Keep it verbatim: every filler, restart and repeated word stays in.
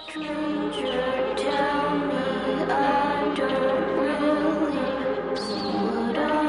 Stranger, tell me I don't really see what I